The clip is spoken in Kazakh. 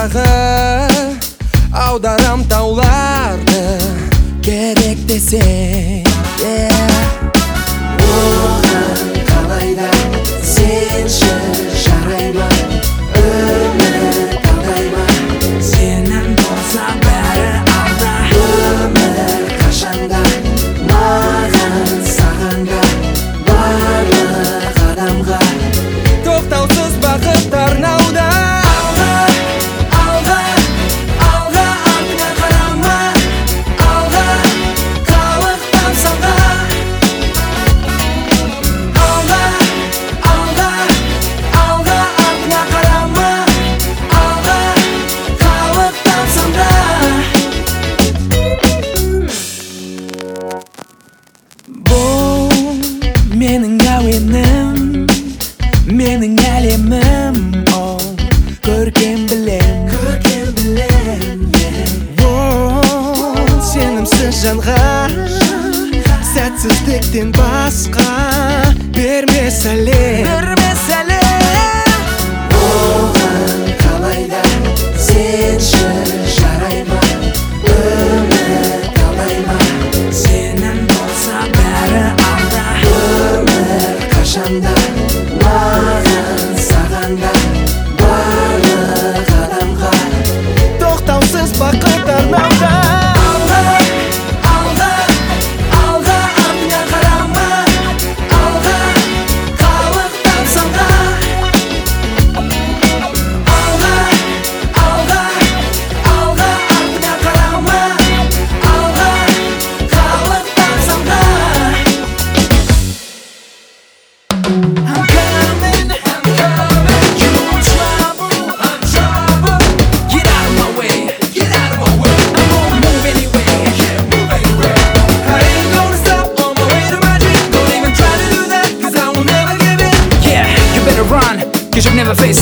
дағы аударам тауларды керек десең оған қалайда сенші жарай ма өмір талдай ма сенің болса бәрі алда өмір қашанда маған саған да барлық адамға тоқтаусыз бақыт арнауда менің әуенім, менің әлемім, көркем білем, сенімсіз жанға сәтсіздіктен басқа берме сәлем оған қалайда сенші жарай ма өмір талай ма сенің болса бәрі алда өмір қашанда маған саған да барлық адамға тоқтаусыз бақыт арнауда Cause you've never faced